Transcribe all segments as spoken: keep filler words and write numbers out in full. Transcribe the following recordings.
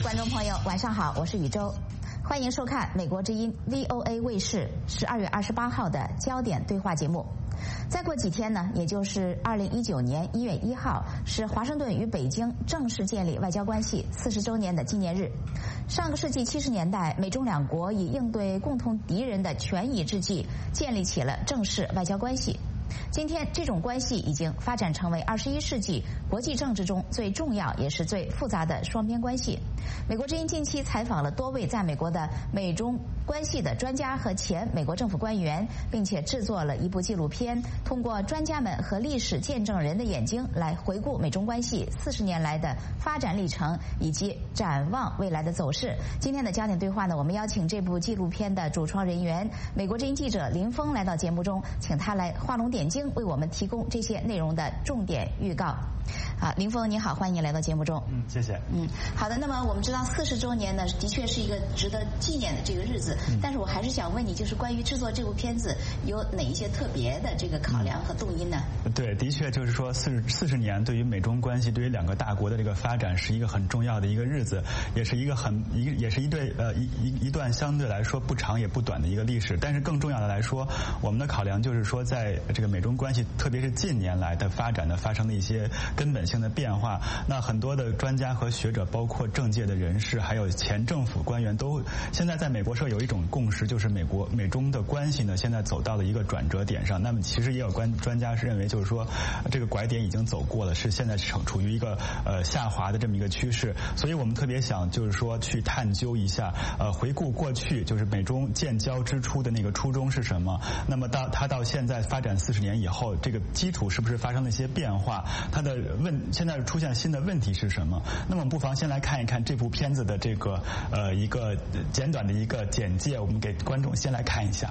观众朋友，晚上好，我是宇宙，欢迎收看美国之音 V O A 卫视十二月二十八号的焦点对话节目。再过几天呢，也就是二零一九年一月一号，是华盛顿与北京正式建立外交关系四十周年的纪念日。上个世纪七十年代，美中两国以应对共同敌人的权宜之计，建立起了正式外交关系。今天，这种关系已经发展成为二十一世纪国际政治中最重要也是最复杂的双边关系。美国之音近期采访了多位在美国的美中关系的专家和前美国政府官员，并且制作了一部纪录片，通过专家们和历史见证人的眼睛来回顾美中关系四十年来的发展历程以及展望未来的走势。今天的焦点对话呢，我们邀请这部纪录片的主创人员美国之音记者林峰来到节目中，请他来画龙点睛，为我们提供这些内容的重点预告。啊，林峰你好，欢迎你来到节目中。 嗯，谢谢。 嗯，好的。那么我们知道四十周年呢，的确是一个值得纪念的这个日子。嗯、但是我还是想问你，就是关于制作这部片子有哪一些特别的这个考量和动因呢？ 嗯、对，的确就是说四十四十年对于美中关系，对于两个大国的这个发展是一个很重要的一个日子，也是一个很一也是一对呃一一一段相对来说不长也不短的一个历史。但是更重要的来说，我们的考量就是说，在这个美中关系，特别是近年来的发展呢，发生了一些根本性的变化。那很多的专家和学者，包括政界的人士，还有前政府官员，都现在在美国社有一种共识，就是美国美中的关系呢，现在走到了一个转折点上。那么其实也有关专家是认为，就是说这个拐点已经走过了，是现在处处于一个呃下滑的这么一个趋势。所以我们特别想就是说去探究一下，呃回顾过去，就是美中建交之初的那个初衷是什么？那么到它到现在发展四十年以后，这个基础是不是发生了一些变化？它的问现在出现新的问题是什么？那么不妨先来看一看这部片子的这个呃一个简短的一个简介，我们给观众先来看一下。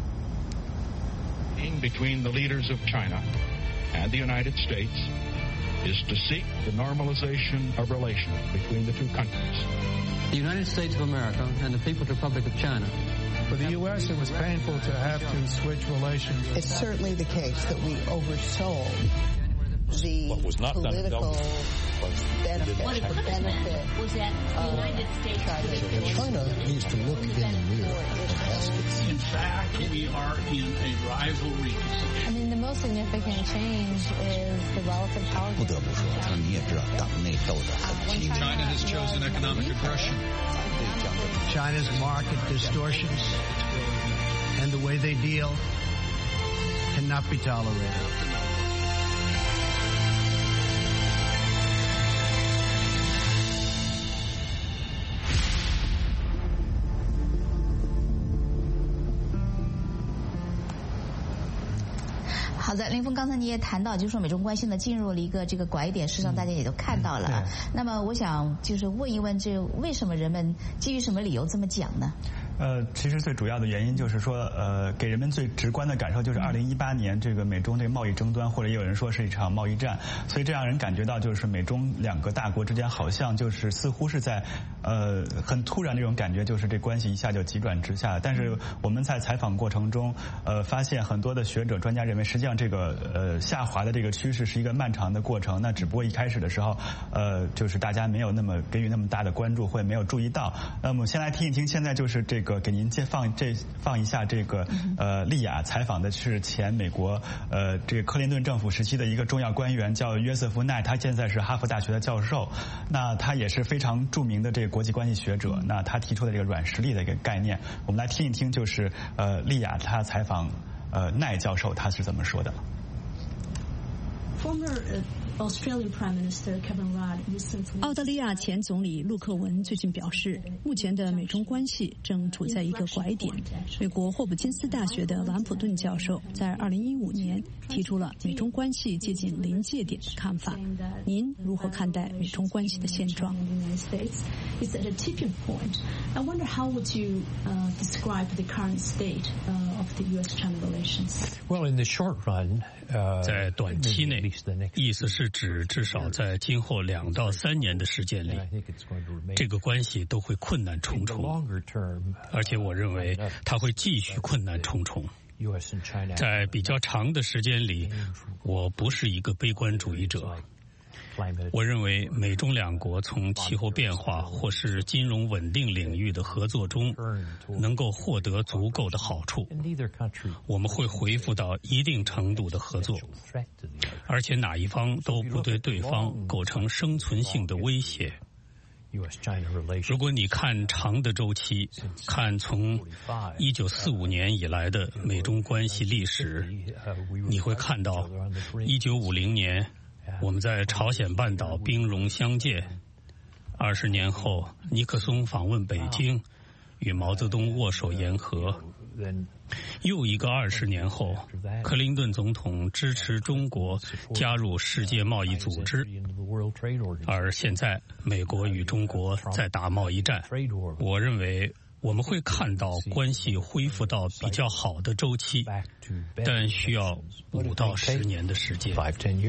Between the leaders of China and the United States is to seek the normalization of relations between the two countries. The United States of America and the People's Republic of China. For the U S, it was painful to have to switch relations. It's certainly the case that we oversold the what was not political done benefit. What the benefit was that the United States China, China needs to look in the mirror and ask itself. In fact, we are in a rivalry. I mean, the most significant change is the relative power. 不得不说，他你也知道，党内斗得很激烈。 China has chosen economic aggression. China's market distortions and the way they deal cannot be tolerated. 好的，林峰，刚才你也谈到，就是说美中关系呢进入了一个这个拐点，事实上大家也都看到了。嗯、那么我想就是问一问，这为什么人们基于什么理由这么讲呢？ 呃，其实最主要的原因就是说，呃，给人们最直观的感受就是二零一八年这个美中这个贸易争端，或者也有人说是一场贸易战，所以这让人感觉到就是美中两个大国之间好像就是似乎是在呃很突然这种感觉，就是这关系一下就急转直下。但是我们在采访过程中，呃，发现很多的学者专家认为，实际上这个呃下滑的这个趋势是一个漫长的过程。那只不过一开始的时候，呃，就是大家没有那么给予那么大的关注，或者没有注意到。那么我们先来听一听，现在就是这个。给您接放这放一下这个呃丽雅采访的是前美国呃这个克林顿政府时期的一个重要官员，叫约瑟夫奈，他现在是哈佛大学的教授。那他也是非常著名的这个国际关系学者。那他提出的这个软实力的一个概念，我们来听一听，就是呃丽雅他采访呃奈教授他是怎么说的。 Former Australian Prime Minister Kevin Rudd recently. 澳大利亚前总理陆克文最近表示，目前的美中关系正处在一个拐点。美国霍普金斯大学的兰普顿教授在二零一五年提出了美中关系接近临界点的看法。您如何看待美中关系的现状？ It's at a tipping point. I wonder how would you uh, describe the current state uh, of the U S-China relations? Well, in the short run, uh, 在短期内，意思是指至少在今后两到三年的时间里，这个关系都会困难重重，而且我认为它会继续困难重重。在比较长的时间里，我不是一个悲观主义者。 我认为美中两国从气候变化或是金融稳定领域的合作中能够获得足够的好处。我们会恢复到一定程度的合作，而且哪一方都不对对方构成生存性的威胁。如果你看长的周期，看从一九四五年以来的美中关系历史，你会看到一九五零年我们在朝鲜半岛兵戎相见，二十年后尼克松访问北京，与毛泽东握手言和。又一个二十年后，克林顿总统支持中国加入世界贸易组织，而现在美国与中国在打贸易战。我认为我们会看到关系恢复到比较好的周期，但需要五到十年的时间。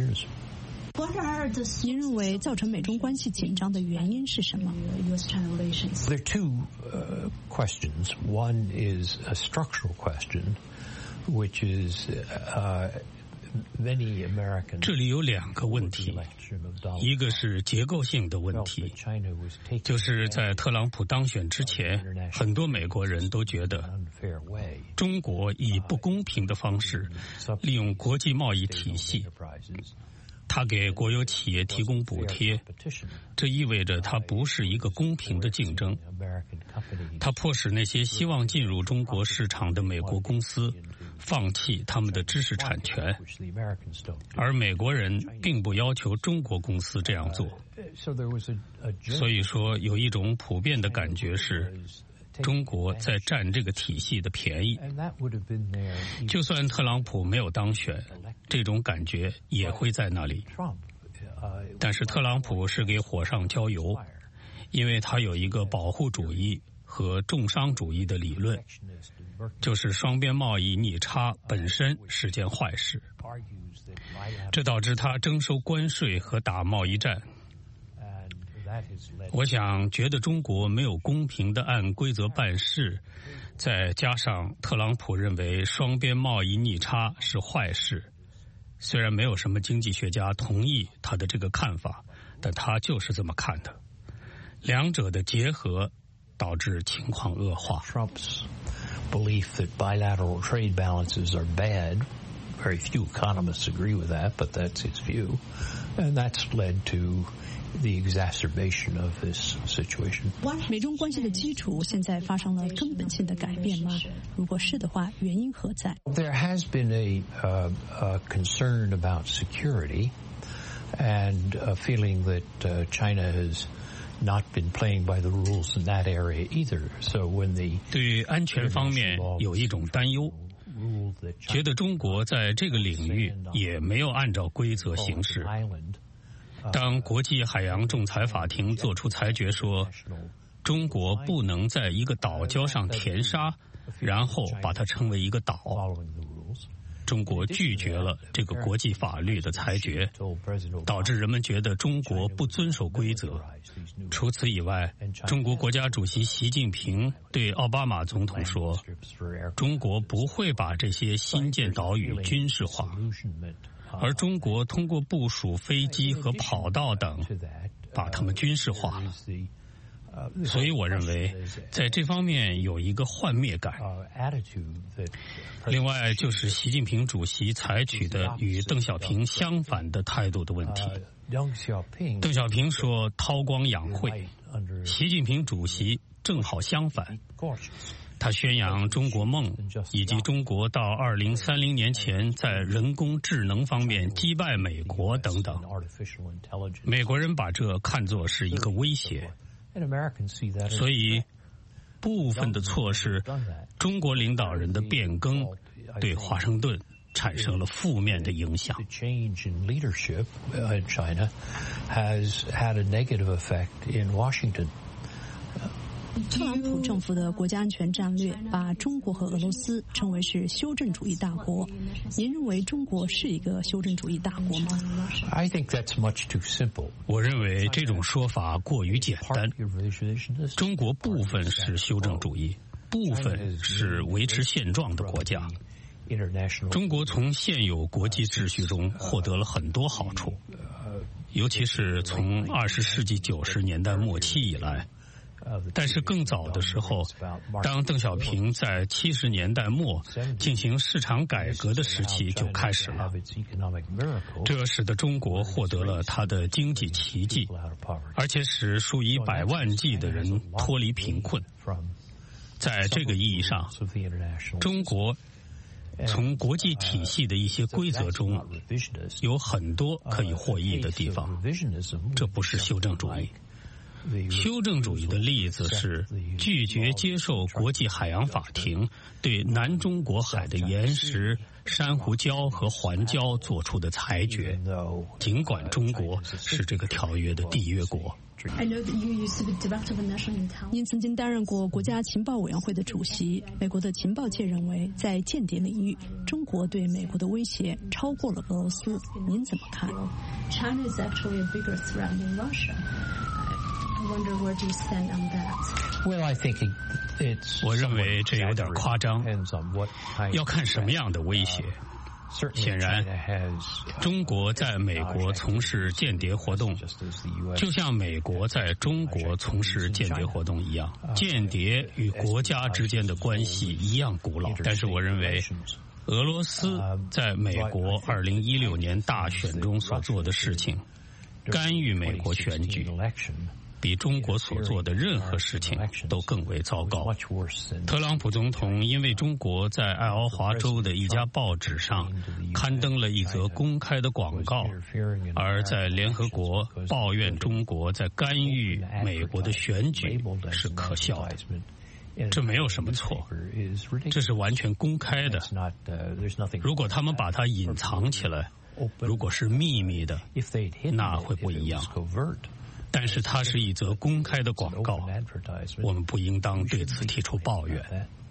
您认为造成美中关系紧张的原因是什么？ There are two uh, questions. One is a structural question, which is uh, many Americans. 这里有两个问题，一个是结构性的问题，就是在特朗普当选之前，很多美国人都觉得中国以不公平的方式利用国际贸易体系。他给国有企业提供补贴，这意味着它不是一个公平的竞争。它迫使那些希望进入中国市场的美国公司放弃他们的知识产权，而美国人并不要求中国公司这样做。所以说，有一种普遍的感觉是，中国在占这个体系的便宜。就算特朗普没有当选，这种感觉也会在那里。但是特朗普是给火上浇油，因为他有一个保护主义和重商主义的理论，就是双边贸易逆差本身是件坏事，这导致他征收关税和打贸易战。我想觉得中国没有公平地按规则办事，再加上特朗普认为双边贸易逆差是坏事，虽然没有什么经济学家同意他的这个看法，但他就是这么看的。两者的结合导致情况恶化。 Trump's belief that bilateral trade balances are bad, very few economists agree with that, but that's his view, and that's led to the exacerbation of this situation. 美中关系的基础现在发生了根本性的改变吗？如果是的话，原因何在？ There has been a, uh, a concern about security and a feeling that uh, China has not been playing by the rules in that area either. So when the 对于安全方面有一种担忧，觉得中国在这个领域也没有按照规则行事。当国际海洋仲裁法庭作出裁决说，中国不能在一个岛礁上填沙，然后把它称为一个岛，中国拒绝了这个国际法律的裁决，导致人们觉得中国不遵守规则。除此以外，中国国家主席习近平对奥巴马总统说，中国不会把这些新建岛屿军事化，而中国通过部署飞机和跑道等把它们军事化了。所以我认为在这方面有一个幻灭感。另外就是习近平主席采取的与邓小平相反的态度的问题。邓小平说韬光养晦，习近平主席正好相反，他宣扬中国梦，以及中国到二零三零年前在人工智能方面击败美国等等。美国人把这看作是一个威胁，所以部分的措施，中国领导人的变更对华盛顿产生了负面的影响。 Change in leadership in China has had a negative effect in Washington. 特朗普政府的国家安全战略把中国和俄罗斯称为是修正主义大国。您认为中国是一个修正主义大国吗？ I think that's much too simple. 我认为这种说法过于简单。中国部分是修正主义，部分是维持现状的国家。中国从现有国际秩序中获得了很多好处， 尤其是从二十世纪九十年代末期以来。但是更早的时候，当邓小平在七十年代末进行市场改革的时期就开始了，这使得中国获得了它的经济奇迹，而且使数以百万计的人脱离贫困。在这个意义上，中国从国际体系的一些规则中有很多可以获益的地方，这不是修正主义。修正主义的例子是拒绝接受国际海洋法庭对南中国海的岩石、珊瑚礁和环礁做出的裁决，尽管中国是这个条约的缔约国。 您曾经担任过国家情报委员会的主席。美国的情报界认为，在间谍领域，中国对美国的威胁超过了俄罗斯。您怎么看？ China is actually a bigger threat than Russia. I wonder where do you stand on that? Well, I think it's. 我认为这有点夸张，要看什么样的威胁。显然，中国在美国从事间谍活动，就像美国在中国从事间谍活动一样。间谍与国家之间的关系一样古老，但是我认为，俄罗斯在美国二零一六年大选中所做的事情，干预美国选举，比中国所做的任何事情都更为糟糕。特朗普总统因为中国在爱奥华州的一家报纸上刊登了一则公开的广告，而在联合国抱怨中国在干预美国的选举是可笑的。这没有什么错，这是完全公开的。如果他们把它隐藏起来，如果是秘密的，那会不一样。但是它是一则公开的广告，我们不应当对此提出抱怨。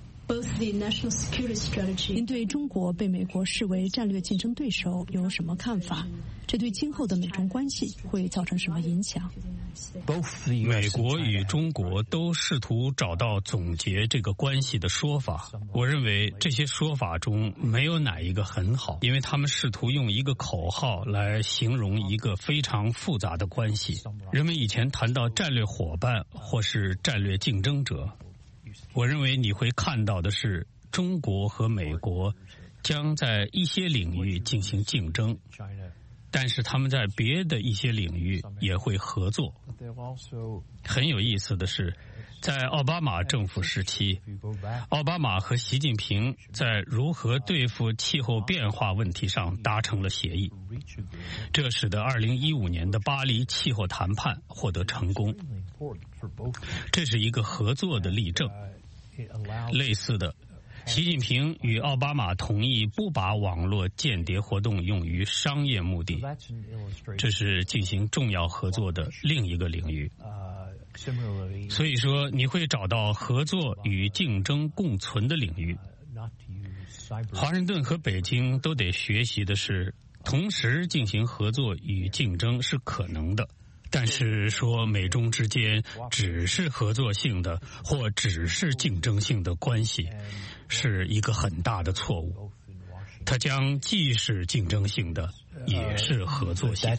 您对中国被美国视为战略竞争对手有什么看法？这对今后的美中关系会造成什么影响？ 美国与中国都试图找到总结这个关系的说法。我认为这些说法中没有哪一个很好，因为他们试图用一个口号来形容一个非常复杂的关系。人们以前谈到战略伙伴或是战略竞争者，我认为你会看到的是中国和美国将在一些领域进行竞争，但是他们在别的一些领域也会合作。很有意思的是，在奥巴马政府时期，奥巴马和习近平在如何对付气候变化问题上达成了协议，这使得二零一五年的巴黎气候谈判获得成功。这是一个合作的例证。类似的，习近平与奥巴马同意不把网络间谍活动用于商业目的，这是进行重要合作的另一个领域。所以说，你会找到合作与竞争共存的领域。华盛顿和北京都得学习的是，同时进行合作与竞争是可能的。但是说美中之间只是合作性的或只是竞争性的关系，是一个很大的错误。它将既是竞争性的，也是合作性的。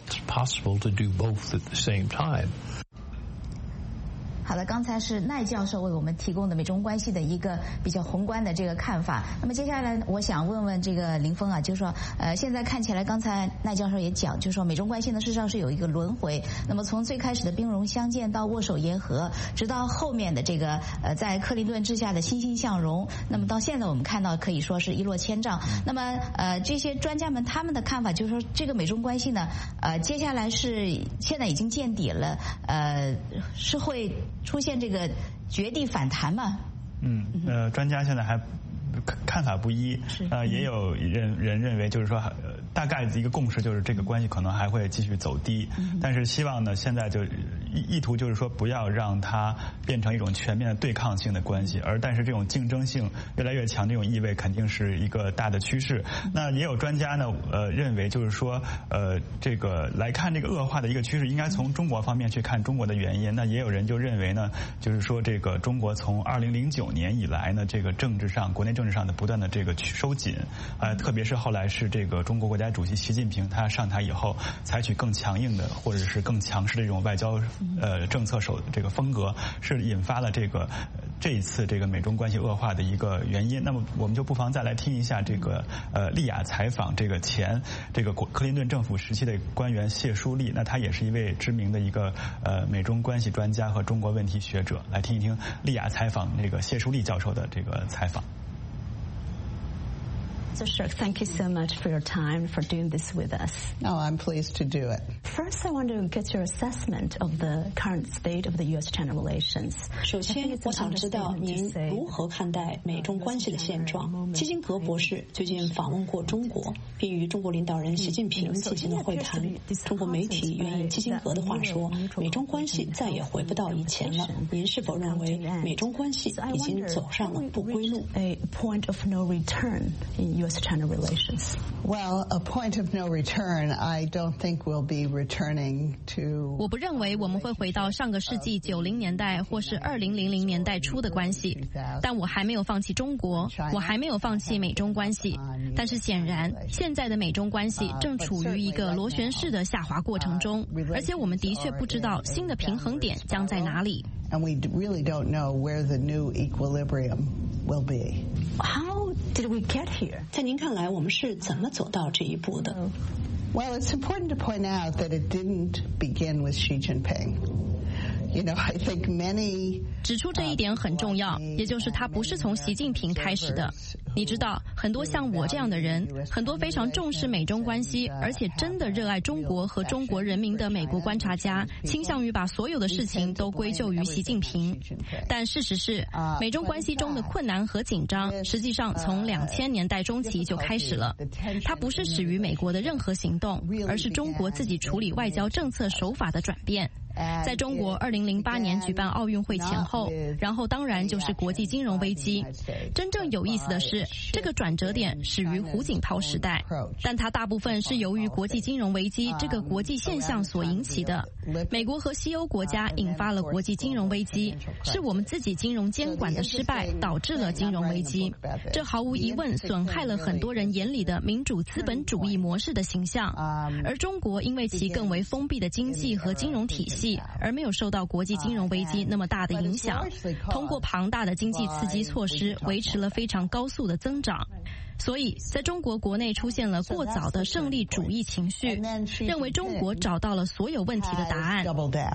好的，刚才是赖教授为我们提供的美中关系的一个比较宏观的这个看法。那么接下来我想问问这个林峰啊，就是说，呃，现在看起来，刚才赖教授也讲，就是说美中关系呢事实上是有一个轮回。那么从最开始的兵戎相见到握手言和，直到后面的这个呃在克林顿之下的欣欣向荣，那么到现在我们看到可以说是一落千丈。那么呃这些专家们他们的看法就是说，这个美中关系呢，呃接下来是现在已经见底了，呃是会出现这个绝地反弹吗？ 嗯，呃，专家现在还看法不一，呃，也有人人认为，就是说，呃，大概的一个共识就是这个关系可能还会继续走低，嗯、但是希望呢，现在就意图就是说不要让它变成一种全面的对抗性的关系，而但是这种竞争性越来越强这种意味肯定是一个大的趋势。那也有专家呢呃认为就是说呃这个来看这个恶化的一个趋势应该从中国方面去看中国的原因。那也有人就认为呢就是说这个中国从二零零九年以来呢这个政治上国内政治上的不断的这个收紧，呃特别是后来是这个中国国家主席习近平他上台以后采取更强硬的或者是更强势的这种外交呃政策手这个风格，是引发了这个这一次这个美中关系恶化的一个原因。那么我们就不妨再来听一下这个呃利雅采访这个前这个克林顿政府时期的官员谢舒丽，那他也是一位知名的一个呃美中关系专家和中国问题学者，来听一听利雅采访这个谢舒丽教授的这个采访。 So, Shirk, thank you so much for your time, for doing this with us. No, I'm pleased to do it. First, I want to get your assessment of the current state of the U S China relations. 首先，我想知道您如何看待美中关系的现状。基辛格博士最近访问过中国，并与中国领导人习近平进行了会谈。中国媒体援引基辛格的话说，美中关系再也回不到以前了。您是否认为美中关系已经走上了不归路 ？A point of no return in U S China relations. Well, a point of no return. I don't think we'll be returning to. 我不认为我们会回到上个世纪九零年代或是二零零零年代初的关系，但我还没有放弃中国，我还没有放弃美中关系。但是显然，现在的美中关系正处于一个螺旋式的下滑过程中，而且我们的确不知道新的平衡点将在哪里。 And we really don't know where the new equilibrium will be. How did we get here? 在您看来，我们是怎么走到这一步的？ Well, it's important to point out that it didn't begin with Xi Jinping. You know, I think many 指出这一点很重要，也就是它不是从习近平开始的。你知道，很多像我这样的人，很多非常重视美中关系，而且真的热爱中国和中国人民的美国观察家，倾向于把所有的事情都归咎于习近平。但事实是，美中关系中的困难和紧张，实际上从两千年代中期就开始了。它不是始于美国的任何行动，而是中国自己处理外交政策手法的转变。在中国二零零八年举办奥运会前后，然后当然就是国际金融危机。真正有意思的是，这个转折点始于胡锦涛时代，但它大部分是由于国际金融危机这个国际现象所引起的。美国和西欧国家引发了国际金融危机，是我们自己金融监管的失败导致了金融危机。这毫无疑问损害了很多人眼里的民主资本主义模式的形象。而中国因为其更为封闭的经济和金融体系，而没有受到国际金融危机那么大的影响，通过庞大的经济刺激措施维持了非常高速的增长。所以在中国国内出现了过早的胜利主义情绪，认为中国找到了所有问题的答案。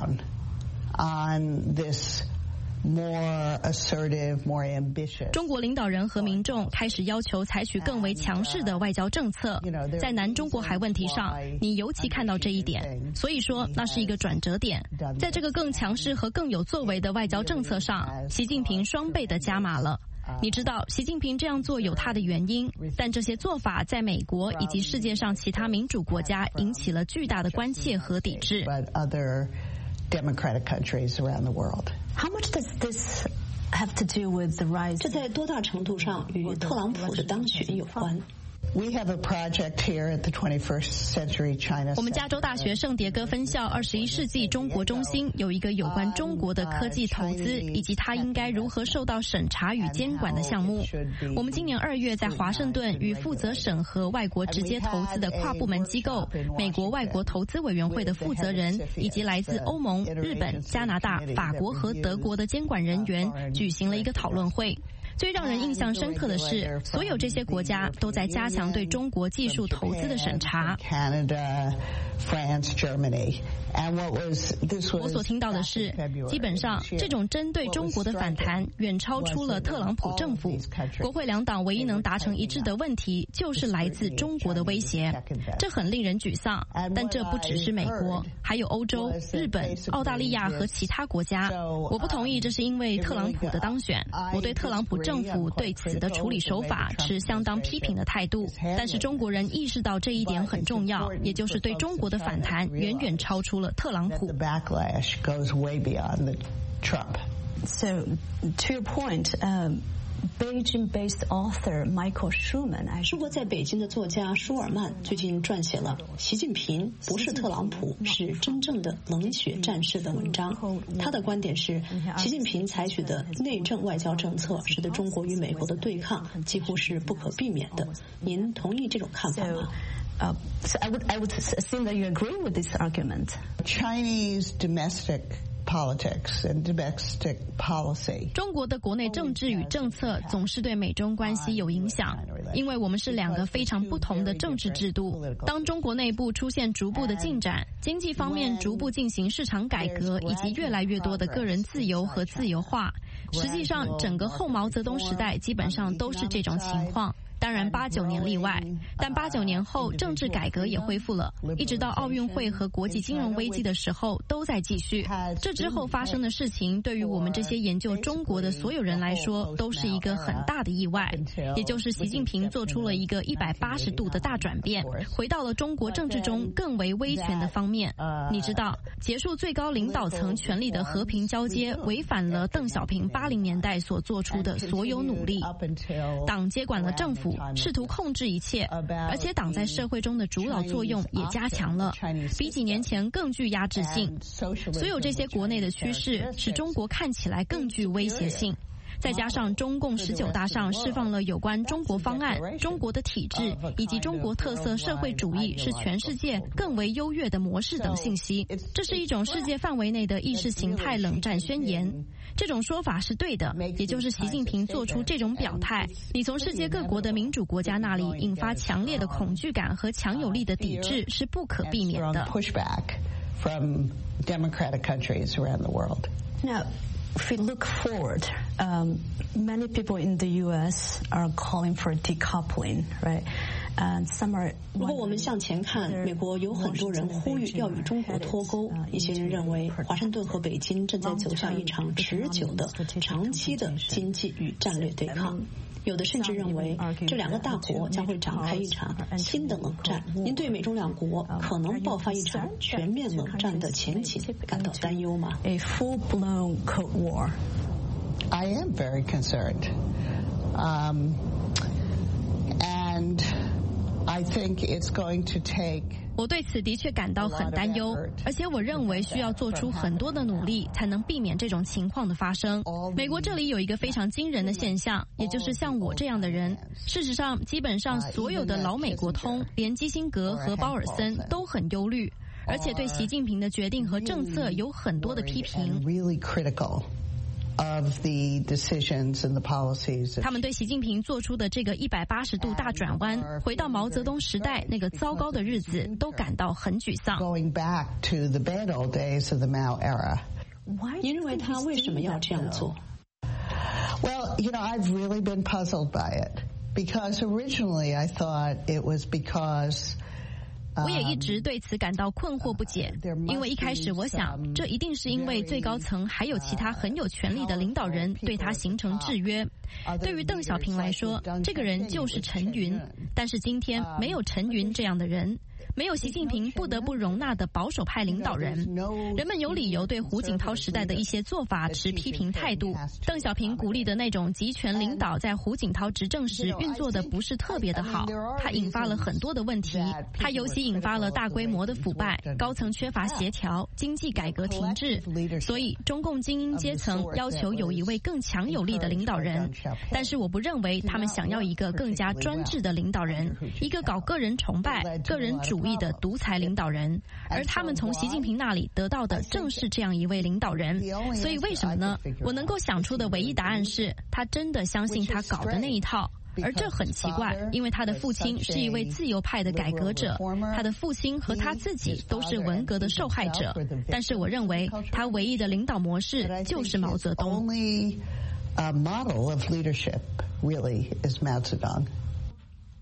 More assertive, more ambitious. 中国领导人和民众开始要求采取更为强势的外交政策，在南中国海问题上，你尤其看到这一点。所以说，那是一个转折点。在这个更强势和更有作为的外交政策上，习近平双倍的加码了。你知道，习近平这样做有他的原因，但这些做法在美国以及世界上其他民主国家引起了巨大的关切和抵制。 Democratic countries around the world. How much does this have to do with the rise? 这在多大程度上与特朗普的当选有关？ We have a project here at the twenty-first Century China. 我们加州大学圣迭戈分校二十一世纪中国中心有一个有关中国的科技投资以及它应该如何受到审查与监管的项目。我们今年二月在华盛顿与负责审核外国直接投资的跨部门机构美国外国投资委员会的负责人以及来自欧盟、日本、加拿大、法国和德国的监管人员举行了一个讨论会。最让人印象深刻的是，所有这些国家都在加强对中国技术投资的审查。 Canada, France, Germany. And what was this was 我所听到的是，基本上这种针对中国的反弹远超出了特朗普政府。国会两党唯一能达成一致的问题，就是来自中国的威胁。这很令人沮丧，但这不只是美国，还有欧洲、日本、澳大利亚和其他国家。我不同意这是因为特朗普的当选，我对特朗普政府对此的处理手法持相当批评的态度。但是中国人意识到这一点很重要，也就是对中国的反弹远远超出了特朗普。 So, to your point, um, Beijing-based author Michael Schumann， 生活在北京的作家舒尔曼最近撰写了《习近平不是特朗普，是真正的冷血战士》的文章。他的观点是，习近平采取的内政外交政策，使得中国与美国的对抗几乎是不可避免的。您同意这种看法吗？ Uh, so I would I would assume that you agree with this argument. Chinese domestic politics and domestic policy. 中国的国内政治与政策总是对美中关系有影响，因为我们是两个非常不同的政治制度。当中国内部出现逐步的进展，经济方面逐步进行市场改革，以及越来越多的个人自由和自由化，实际上整个后毛泽东时代基本上都是这种情况。 当然，八九年例外，但八九年后政治改革也恢复了，一直到奥运会和国际金融危机的时候都在继续。这之后发生的事情，对于我们这些研究中国的所有人来说，都是一个很大的意外。也就是习近平做出了一个一百八十度的大转变，回到了中国政治中更为威权的方面。你知道，结束最高领导层权力的和平交接，违反了邓小平八零年代所做出的所有努力。党接管了政府。 试图控制一切，而且党在社会中的主导作用也加强了，比几年前更具压制性。所有这些国内的趋势使中国看起来更具威胁性。 再加上中共十九大上释放了有关中国方案、中国的体制以及中国特色社会主义是全世界更为优越的模式等信息，这是一种世界范围内的意识形态冷战宣言。这种说法是对的，也就是习近平做出这种表态，你从世界各国的民主国家那里引发强烈的恐惧感和强有力的抵制是不可避免的。 From democratic countries around the world. Now. If we look forward, um, many people in the U S are calling for decoupling, right? And some are. 如果我们向前看，美国有很多人呼吁要与中国脱钩。一些人认为，华盛顿和北京正在走向一场持久的、长期的经济与战略对抗。 有的甚至认为，这两个大国将会展开一场新的冷战。您对美中两国可能爆发一场全面冷战的前景感到担忧吗 ？A full-blown Cold War. I am very concerned, um, and I think it's going to take. 我对此的确感到很担忧，而且我认为需要做出很多的努力，才能避免这种情况的发生。美国这里有一个非常惊人的现象，也就是像我这样的人，事实上，基本上所有的老美国通，连基辛格和鲍尔森都很忧虑，而且对习近平的决定和政策有很多的批评。 Of the decisions and the policies. 他们对习近平做出的这个一百八十度大转弯，回到毛泽东时代那个糟糕的日子，都感到很沮丧。 Going back to the bad old days of the Mao era. 您认为他为什么要这样做 ？Well, you know, I've really been puzzled by it because originally I thought it was because. 我也一直对此感到困惑不解，因为一开始我想，这一定是因为最高层还有其他很有权力的领导人对他形成制约。对于邓小平来说，这个人就是陈云，但是今天没有陈云这样的人。没有习近平不得不容纳的保守派领导人，人们有理由对胡锦涛时代的一些做法持批评态度。邓小平鼓励的那种集权领导，在胡锦涛执政时运作的不是特别的好，它引发了很多的问题。它尤其引发了大规模的腐败，高层缺乏协调，经济改革停滞。所以，中共精英阶层要求有一位更强有力的领导人，但是我不认为他们想要一个更加专制的领导人，一个搞个人崇拜、个人主义的独裁领导人，而他们从习近平那里得到的正是这样一位领导人。所以为什么呢？我能够想出的唯一答案是他真的相信他搞的那一套。而这很奇怪，因为他的父亲是一位自由派的改革者，他的父亲和他自己都是文革的受害者。但是我认为他唯一的领导模式就是毛泽东。 A model of leadership really is Mao Zedong.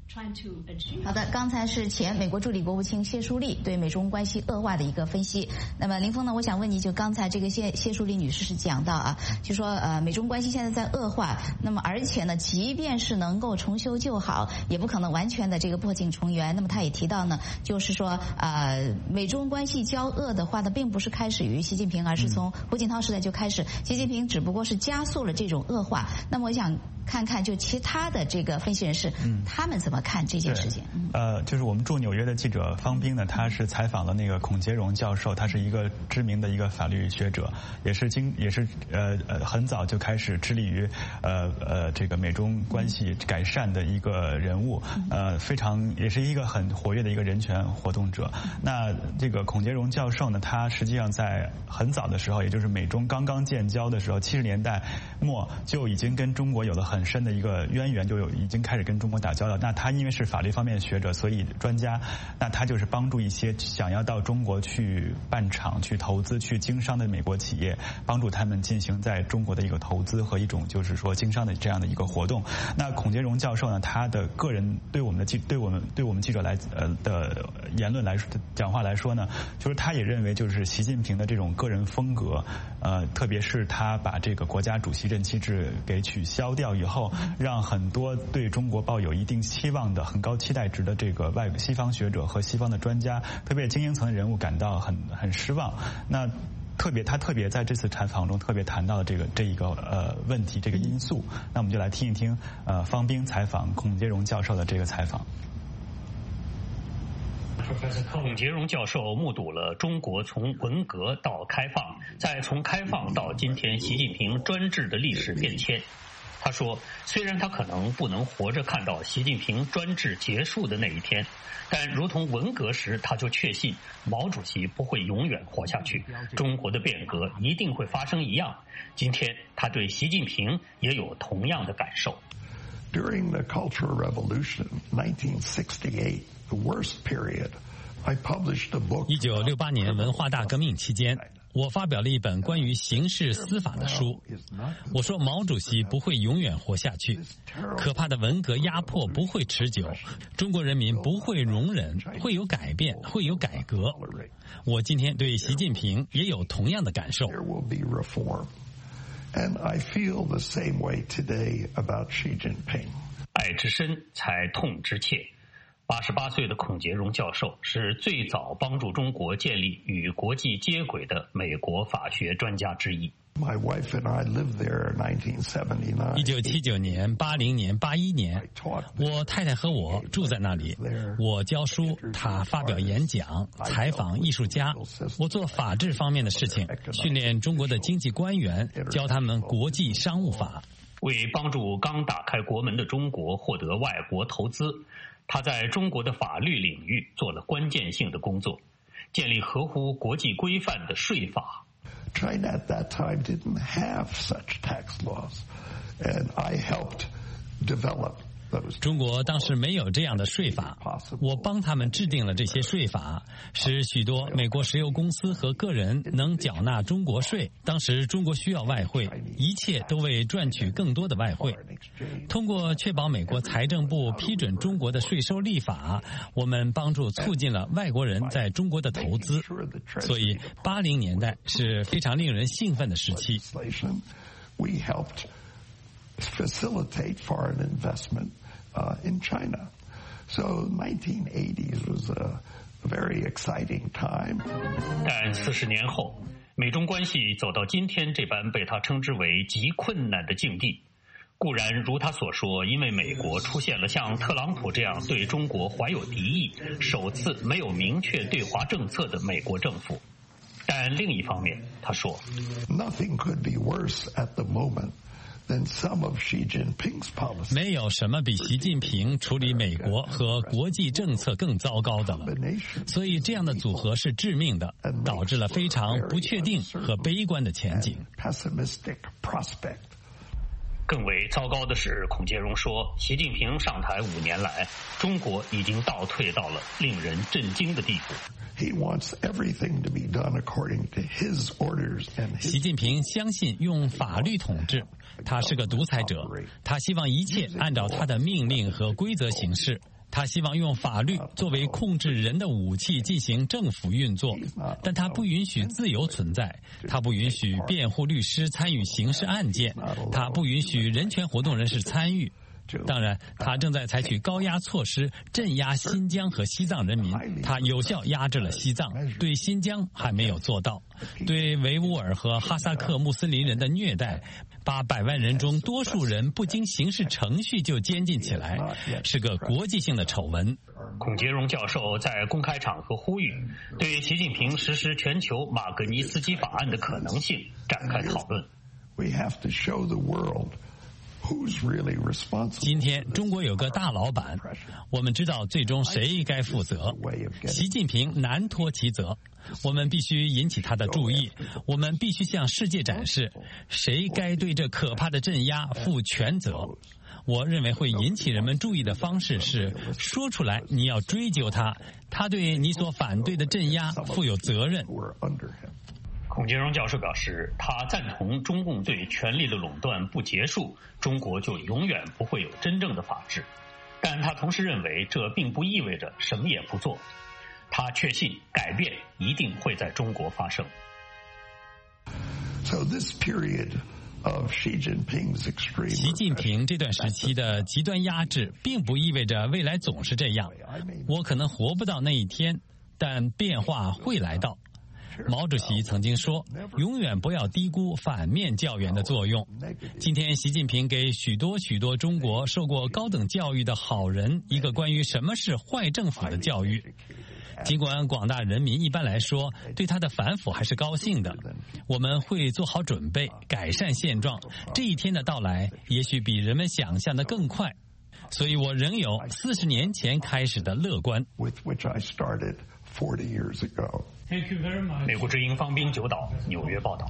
好的，刚才是前美国助理国务卿谢淑丽对美中关系恶化的一个分析。那么林峰呢，我想问你，就刚才这个谢谢淑丽女士是讲到啊，就说呃美中关系现在在恶化，那么而且呢，即便是能够重修旧好，也不可能完全的这个破镜重圆。那么她也提到呢，就是说呃美中关系交恶的话呢，并不是开始于习近平，而是从胡锦涛时代就开始，习近平只不过是加速了这种恶化。那么我想看看就其他的这个分析人士，嗯、他们怎么看这件事情？ 呃，就是我们驻纽约的记者方斌呢，他是采访了那个孔杰荣教授，他是一个知名的一个法律学者，也是经也是呃呃很早就开始致力于呃呃这个美中关系改善的一个人物，呃非常也是一个很活跃的一个人权活动者。那这个孔杰荣教授呢，他实际上在很早的时候，也就是美中刚刚建交的时候，七十年代末就已经跟中国有了很深的一个渊源，就有已经开始跟中国打交道。那他因为是法律方面学者，所以专家，那他就是帮助一些想要到中国去办厂、去投资、去经商的美国企业，帮助他们进行在中国的一个投资和一种就是说经商的这样的一个活动。那孔杰荣教授呢，他的个人对我们的记对我们对我们记者来呃的言论来说讲话来说呢，就是他也认为就是习近平的这种个人风格，呃，特别是他把这个国家主席任期制给取消掉以后，让很多对中国抱有一定期望的、很高期待值的这个外西方学者和西方的专家，特别精英层的人物感到很很失望。那特别他特别在这次采访中特别谈到了这个这一个呃问题这个因素。那我们就来听一听呃方斌采访孔杰荣教授的这个采访。 孔杰荣教授目睹了中国从文革到开放，再从开放到今天习近平专制的历史变迁。他说，虽然他可能不能活着看到习近平专制结束的那一天，但如同文革时他就确信毛主席不会永远活下去，中国的变革一定会发生一样，今天他对习近平也有同样的感受。 During the Cultural Revolution, nineteen sixty-eight, the worst period, I published a book. 一九六八年文化大革命期间，我发表了一本关于刑事司法的书。我说毛主席不会永远活下去，可怕的文革压迫不会持久，中国人民不会容忍，会有改变，会有改革。我今天对习近平也有同样的感受。 And I feel the same way today about Xi Jinping. 爱之深，才痛之切。八十八岁的孔杰荣教授是最早帮助中国建立与国际接轨的美国法学专家之一。 My wife and I lived there in nineteen seventy-nine. 一九七九年、八零年、八一年，我太太和我住在那里。我教书，他发表演讲，采访艺术家。我做法治方面的事情，训练中国的经济官员，教他们国际商务法。 为帮助刚打开国门的中国获得外国投资，他在中国的法律领域做了关键性的工作，建立合乎国际规范的税法。 China at that time didn't have such tax laws, and I helped develop those. 中国当时没有这样的税法，我帮他们制定了这些税法，使许多美国石油公司和个人能缴纳中国税。当时中国需要外汇，一切都为赚取更多的外汇。通过确保美国财政部批准中国的税收立法，我们帮助促进了外国人在中国的投资。所以八零年代是非常令人兴奋的时期。 We helped facilitate foreign investment uh, in China. So nineteen eighties was a very exciting time. 但四十年后，美中关系走到今天这般被他称之为极困难的境地。固然如他所说，因为美国出现了像特朗普这样对中国怀有敌意、首次没有明确对华政策的美国政府。但另一方面，他说 ，Nothing could be worse at the moment than some of Xi Jinping's policies. 没有什么比习近平处理美国和国际政策更糟糕的了。所以这样的组合是致命的，导致了非常不确定和悲观的前景。 Pessimistic prospect. 更为糟糕的是，孔杰荣说，习近平上台五年来，中国已经倒退到了令人震惊的地步。 He wants everything to be done according to his orders and his... 习近平相信用法律统治，他是个独裁者，他希望一切按照他的命令和规则行事。 他希望用法律作为控制人的武器进行政府运作，但他不允许自由存在，他不允许辩护律师参与刑事案件，他不允许人权活动人士参与。当然，他正在采取高压措施镇压新疆和西藏人民，他有效压制了西藏，对新疆还没有做到。对维吾尔和哈萨克穆斯林人的虐待，把百万人中多数人不经刑事程序就监禁起来，是个国际性的丑闻。 孔杰荣教授在公开场合呼吁，对习近平实施全球马格尼斯基法案的可能性展开讨论。 We have to show the world 今天中国有个大老板，我们知道最终谁该负责。习近平难脱其责，我们必须引起他的注意，我们必须向世界展示谁该对这可怕的镇压负全责。我认为会引起人们注意的方式是说出来你要追究他，他对你所反对的镇压负有责任。 孔杰荣教授表示，他赞同中共对权力的垄断不结束，中国就永远不会有真正的法治。但他同时认为，这并不意味着什么也不做。他确信改变一定会在中国发生。 So this period of Xi Jinping's extreme 习近平这段时期的极端压制，并不意味着未来总是这样。我可能活不到那一天，但变化会来到。毛主席曾经说，永远不要低估反面教员的作用。今天习近平给许多许多中国受过高等教育的好人一个关于什么是坏政府的教育。尽管广大人民一般来说对他的反腐还是高兴的，我们会做好准备改善现状，这一天的到来也许比人们想象的更快，所以我仍有四十年前开始的乐观。 美国之音方斌九岛纽约报道。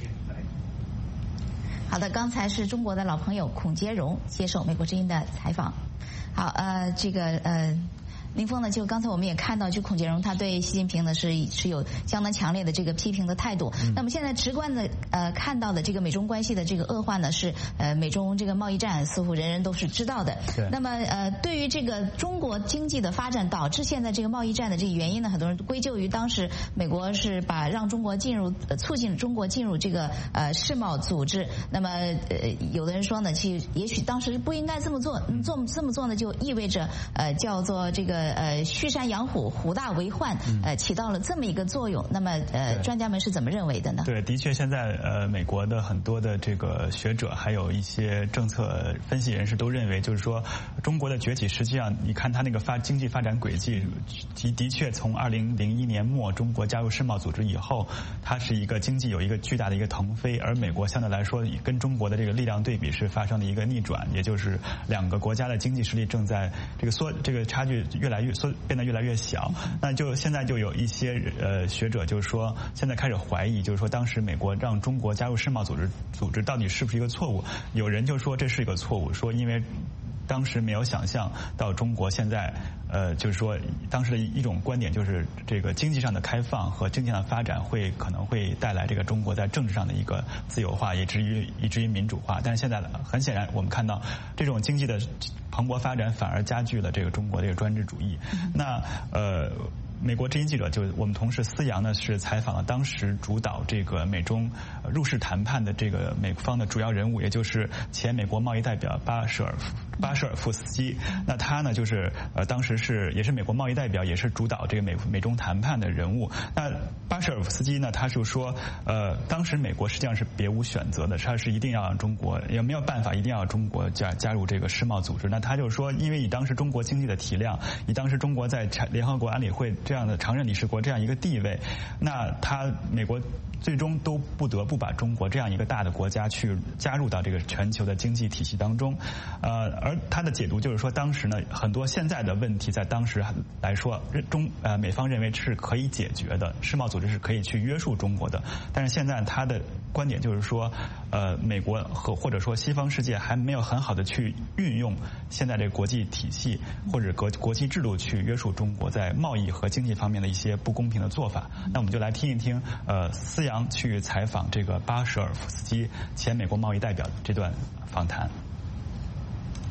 好的，刚才是中国的老朋友孔杰荣接受美国之音的采访。好，呃，这个呃。林峰呢，就刚才我们也看到，就孔杰荣他对习近平呢是是有相当强烈的这个批评的态度。那么现在直观的呃看到的这个美中关系的这个恶化呢，是呃美中这个贸易战似乎人人都是知道的。那么呃对于这个中国经济的发展导致现在这个贸易战的这个原因呢，很多人归咎于当时美国是把让中国进入呃促进中国进入这个呃世贸组织。那么呃有的人说呢，其实也许当时不应该这么做，做这么做呢就意味着呃叫做这个。呃，蓄山养虎，虎大为患，呃，起到了这么一个作用。那么，呃，专家们是怎么认为的呢？ 对，的确，现在呃，美国的很多的这个学者，还有一些政策分析人士都认为，就是说，中国的崛起，实际上你看它那个发经济发展轨迹，的的确从二零零一年末中国加入世贸组织以后，它是一个经济有一个巨大的一个腾飞，而美国相对来说跟中国的这个力量对比是发生了一个逆转，也就是两个国家的经济实力正在这个缩，这个差距越来越缩，变得越来越小。那就现在就有一些呃学者就是说，现在开始怀疑，就是说当时美国让中国加入世贸组织组织到底是不是一个错误？有人就说这是一个错误，说因为当时没有想象到中国现在，呃，就是说当时的一种观点就是这个经济上的开放和经济上的发展会可能会带来这个中国在政治上的一个自由化，以至于以至于民主化。但是现在很显然，我们看到这种经济的蓬勃发展反而加剧了这个中国这个专制主义。那呃。美国之音记者就我们同事思阳呢是采访了当时主导这个美中入世谈判的这个美方的主要人物，也就是前美国贸易代表巴舍尔巴舍尔夫斯基。那他呢就是呃当时是也是美国贸易代表，也是主导这个美美中谈判的人物。那巴舍尔夫斯基呢，他就说呃当时美国实际上是别无选择的，他是一定要让中国也没有办法，一定要让中国加加入这个世贸组织。那他就说，因为以当时中国经济的体量，以当时中国在联合国安理会这样的常任理事国这样一个地位，那他美国最终都不得不把中国这样一个大的国家去加入到这个全球的经济体系当中。呃，而他的解读就是说，当时呢很多现在的问题在当时来说，中呃美方认为是可以解决的，世贸组织是可以去约束中国的。但是现在他的观点就是说，呃，美国和或者说西方世界还没有很好的去运用现在这个国际体系或者国国际制度去约束中国在贸易和经济方面的一些不公平的做法。那我们就来听一听呃思阳去采访这个巴舍尔夫斯基前美国贸易代表这段访谈。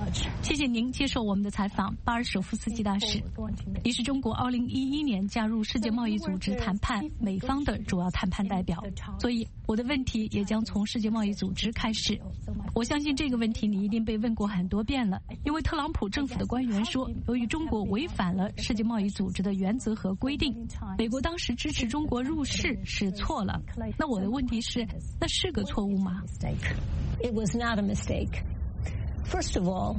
谢谢您接受我们的采访，巴尔舍夫斯基大使。你是中国二零一一年加入世界贸易组织谈判美方的主要谈判代表，所以我的问题也将从世界贸易组织开始。我相信这个问题你一定被问过很多遍了，因为特朗普政府的官员说，由于中国违反了世界贸易组织的原则和规定，美国当时支持中国入世是错了。那我的问题是，那是个错误吗？ It was not a mistake. First of all,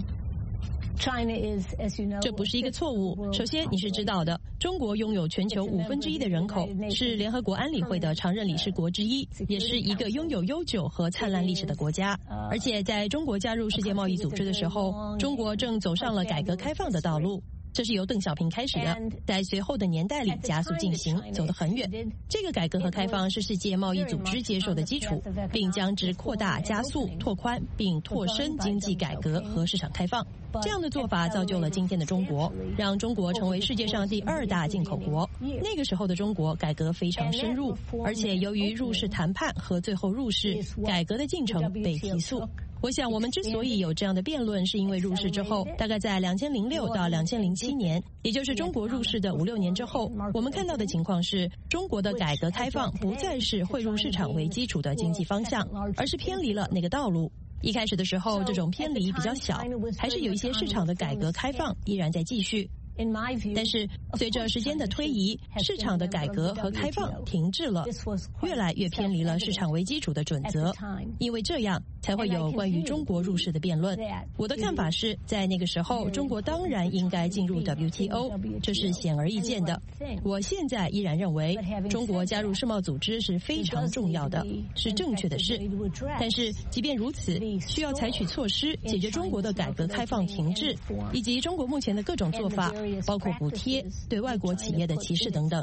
China is, as you know, 这不是一个错误。首先，你是知道的，中国拥有全球五分之一的人口，是联合国安理会的常任理事国之一，也是一个拥有悠久和灿烂历史的国家。而且，在中国加入世界贸易组织的时候，中国正走上了改革开放的道路。这是由邓小平开始的，在随后的年代里加速进行，走得很远。这个改革和开放是世界贸易组织接受的基础，并将之扩大、加速、拓宽，并拓深经济改革和市场开放。这样的做法造就了今天的中国，让中国成为世界上第二大进口国。那个时候的中国改革非常深入，而且由于入世谈判和最后入世，改革的进程被提速。我想我们之所以有这样的辩论，是因为入世之后，大概在两千零六到两千零七年，也就是中国入世的五六年之后，我们看到的情况是，中国的改革开放不再是汇入市场为基础的经济方向，而是偏离了那个道路。一开始的时候，这种偏离比较小，还是有一些市场的改革开放依然在继续。但是随着时间的推移，市场的改革和开放停滞了，越来越偏离了市场为基础的准则，因为这样才会有关于中国入世的辩论。我的看法是，在那个时候，中国当然应该进入 W T O， 这是显而易见的。我现在依然认为，中国加入世贸组织是非常重要的，是正确的事。但是即便如此，需要采取措施解决中国的改革开放停滞，以及中国目前的各种做法，包括补贴、对外国企业的歧视等等。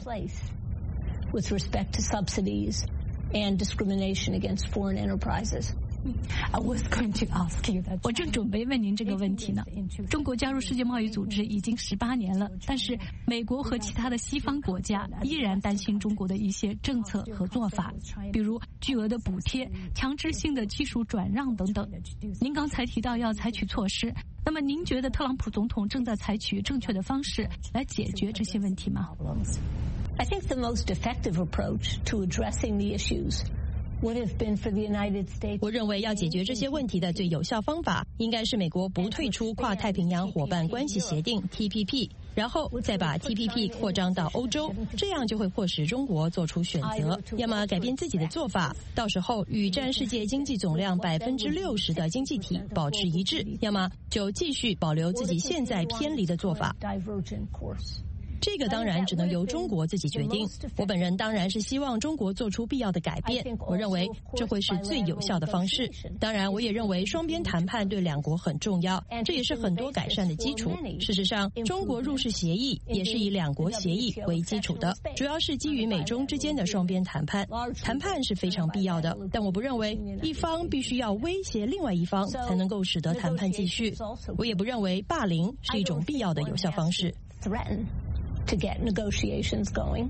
With respect to subsidies and discrimination against foreign enterprises. I was going to ask you that. 我正准备问您这个问题呢。中国加入世界贸易组织已经十八年了，但是美国和其他的西方国家依然担心中国的一些政策和做法，比如巨额的补贴、强制性的技术转让等等。您刚才提到要采取措施，那么您觉得特朗普总统正在采取正确的方式来解决这些问题吗？ I think the most effective approach to addressing the issues 我认为要解决这些问题的最有效方法，应该是美国不退出跨太平洋伙伴关系协定 T P P， 然后再把 T P P 扩张到欧洲，这样就会迫使中国做出选择，要么改变自己的做法，到时候与占世界经济总量百分之六十的经济体保持一致，要么就继续保留自己现在偏离的做法。这个当然只能由中国自己决定。我本人当然是希望中国做出必要的改变，我认为这会是最有效的方式。当然，我也认为双边谈判对两国很重要，这也是很多改善的基础。事实上，中国入世协议也是以两国协议为基础的，主要是基于美中之间的双边谈判。谈判是非常必要的，但我不认为一方必须要威胁另外一方才能够使得谈判继续。我也不认为霸凌是一种必要的有效方式。 To get negotiations going.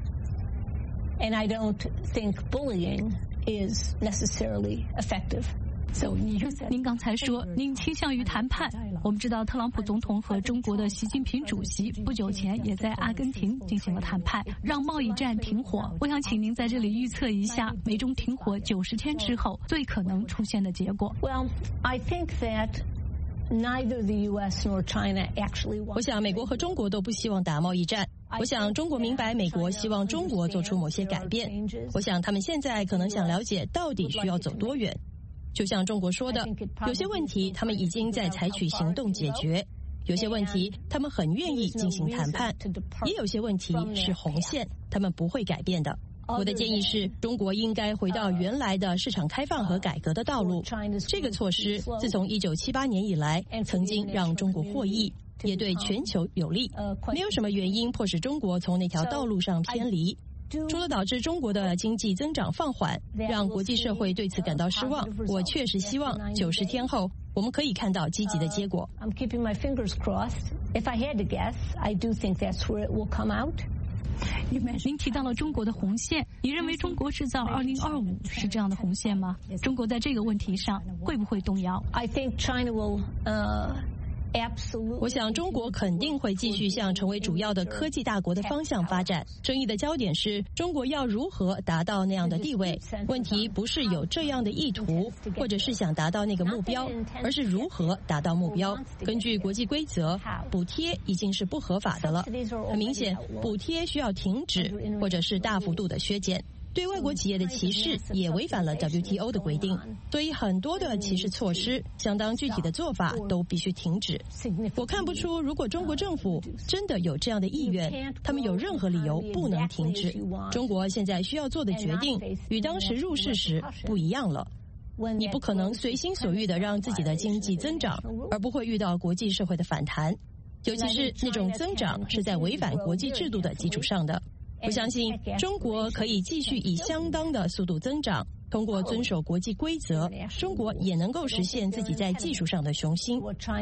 And I don't think bullying is necessarily effective. So, 您刚才说您倾向于谈判。我们知道特朗普总统和中国的习近平主席不久前也在阿根廷进行了谈判，让贸易战停火。我想请您在这里预测一下美中停火九十天之后最可能出现的结果。 Well, I think that neither the U S nor China actually want. 我想美国和中国都不希望打贸易战。我想中国明白美国希望中国做出某些改变。我想他们现在可能想了解到底需要走多远。就像中国说的，有些问题他们已经在采取行动解决，有些问题他们很愿意进行谈判，也有些问题是红线，他们不会改变的。我的建议是，中国应该回到原来的市场开放和改革的道路。这个措施自从一九七八年以来，曾经让中国获益，也对全球有利。没有什么原因迫使中国从那条道路上偏离。除了导致中国的经济增长放缓，让国际社会对此感到失望，我确实希望九十天后我们可以看到积极的结果。 I'm keeping my fingers crossed. If I had to guess, I do think that's where it will come out. 您提到了中国的红线，你认为中国制造二零二五是这样的红线吗？中国在这个问题上会不会动摇？ I think China will, uh, 我想中国肯定会继续向成为主要的科技大国的方向发展。争议的焦点是中国要如何达到那样的地位。问题不是有这样的意图，或者是想达到那个目标，而是如何达到目标。根据国际规则，补贴已经是不合法的了。很明显，补贴需要停止，或者是大幅度的削减。对外国企业的歧视也违反了 W T O 的规定，所以很多的歧视措施、相当具体的做法都必须停止。我看不出，如果中国政府真的有这样的意愿，他们有任何理由不能停止。中国现在需要做的决定与当时入世时不一样了。你不可能随心所欲地让自己的经济增长，而不会遇到国际社会的反弹，尤其是那种增长是在违反国际制度的基础上的。我相信中国可以继续以相当的速度增长，通过遵守国际规则，中国也能够实现自己在技术上的雄心。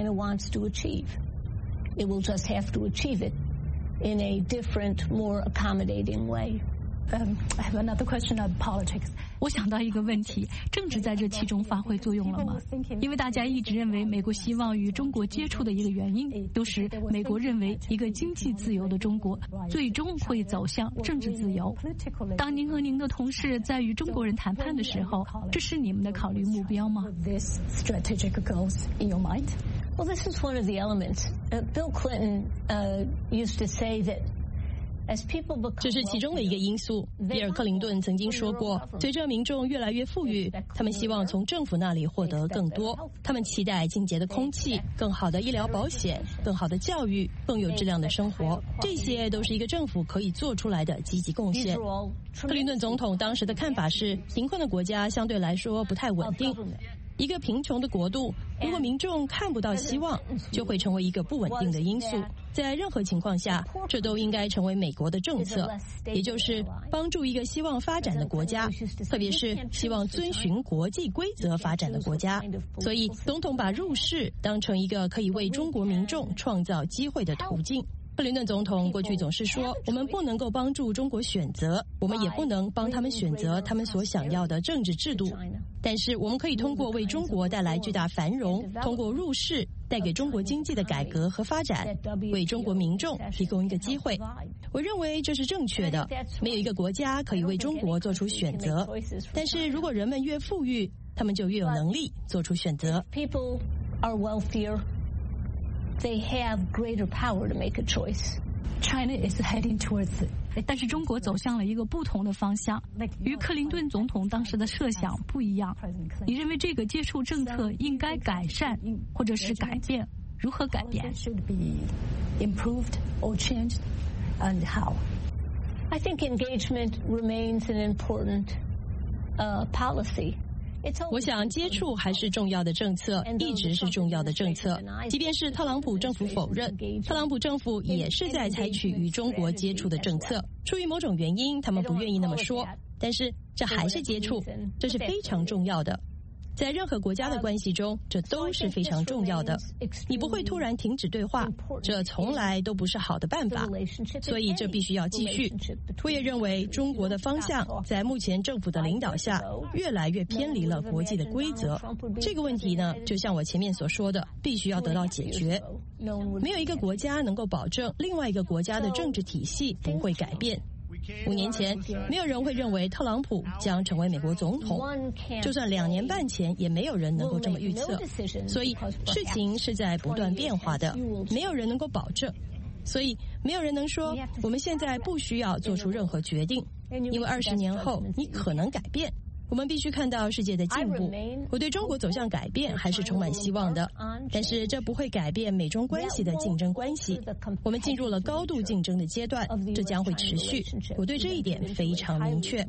It will just have to achieve it in a different, more accommodating way. Um, I have another question on politics. 我想到一个问题，政治在这其中发挥作用了吗？因为大家一直认为美国希望与中国接触的一个原因，都是美国认为一个经济自由的中国最终会走向政治自由。当您和您的同事在与中国人谈判的时候，这是你们的考虑目标吗？ This strategic goals in your mind? Well, this is one of the elements. Uh, Bill Clinton uh, used to say that 这是其中的一个因素。比尔·克林顿曾经说过，随着民众越来越富裕，他们希望从政府那里获得更多。他们期待清洁的空气、更好的医疗保险、更好的教育、更有质量的生活。这些都是一个政府可以做出来的积极贡献。克林顿总统当时的看法是，贫困的国家相对来说不太稳定。一个贫穷的国度，如果民众看不到希望，就会成为一个不稳定的因素。在任何情况下，这都应该成为美国的政策，也就是帮助一个希望发展的国家，特别是希望遵循国际规则发展的国家。所以，总统把入世当成一个可以为中国民众创造机会的途径。克林顿总统过去总是说，我们不能够帮助中国选择，我们也不能帮他们选择他们所想要的政治制度，但是我们可以通过为中国带来巨大繁荣，通过入世带给中国经济的改革和发展，为中国民众提供一个机会。我认为这是正确的，没有一个国家可以为中国做出选择，但是如果人们越富裕，他们就越有能力做出选择。 People are wealthier.They have greater power to make a choice. China is heading towards it. 但是中国走向了一个不同的方向，与克林顿总统当时的设想不一样。你認為這個接觸政策應該改善，或者是改變？如何改變 ？Should be improved or changed, and how? I think engagement remains an important uh, policy. 我想接触还是重要的政策，一直是重要的政策。即便是特朗普政府否认，特朗普政府也是在采取与中国接触的政策。出于某种原因，他们不愿意那么说，但是这还是接触，这是非常重要的。在任何国家的关系中，这都是非常重要的。你不会突然停止对话，这从来都不是好的办法，所以这必须要继续。我也认为中国的方向在目前政府的领导下越来越偏离了国际的规则。这个问题呢，就像我前面所说的，必须要得到解决。没有一个国家能够保证另外一个国家的政治体系不会改变。五年前，没有人会认为特朗普将成为美国总统，就算两年半前，也没有人能够这么预测。所以，事情是在不断变化的，没有人能够保证。所以，没有人能说我们现在不需要做出任何决定，因为二十年后你可能改变。我们必须看到世界的进步。我对中国走向改变还是充满希望的，但是这不会改变美中关系的竞争关系。我们进入了高度竞争的阶段，这将会持续。我对这一点非常明确。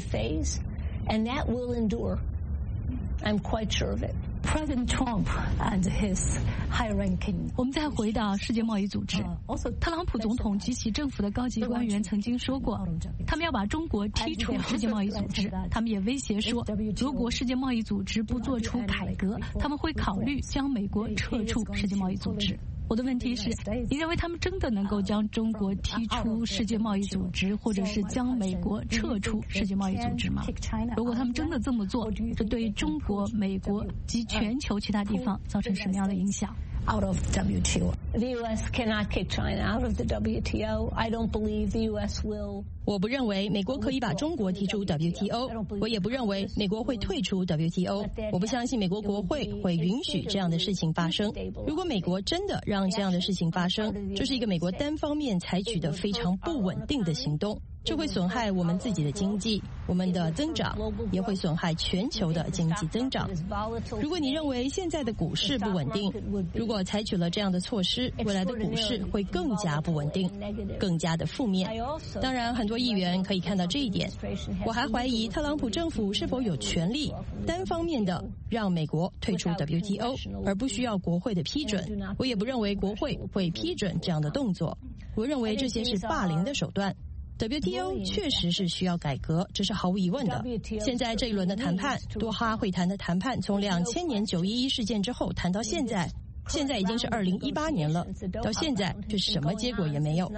And that will endure. I'm quite sure of it. President Trump and his high-ranking. 我们再回到世界贸易组织，特朗普总统及其政府的高级官员曾经说过，他们要把中国踢出世界贸易组织。他们也威胁说，如果世界贸易组织不做出改革，他们会考虑将美国撤出世界贸易组织。我的问题是，你认为他们真的能够将中国踢出世界贸易组织，或者是将美国撤出世界贸易组织吗？如果他们真的这么做，这对中国、美国及全球其他地方造成什么样的影响 out of W T O. The U S cannot kick China out of the W T O. I don't believe the U S will. 我不认为美国可以把中国踢出 W T O， 我也不认为美国会退出 W T O。我不相信美国国会会允许这样的事情发生。如果美国真的让这样的事情发生，这是一个美国单方面采取的非常不稳定的行动。这会损害我们自己的经济，我们的增长，也会损害全球的经济增长。如果你认为现在的股市不稳定，如果采取了这样的措施，未来的股市会更加不稳定，更加的负面。当然，很多议员可以看到这一点。我还怀疑特朗普政府是否有权利单方面的让美国退出 W T O， 而不需要国会的批准。我也不认为国会会批准这样的动作。我认为这些是霸凌的手段。W T O 确实是需要改革，这是毫无疑问的。现在这一轮的谈判，多哈会谈的谈判，从两千年九一一事件之后谈到现在，现在已经是二零一八年了，到现在却什么结果也没有。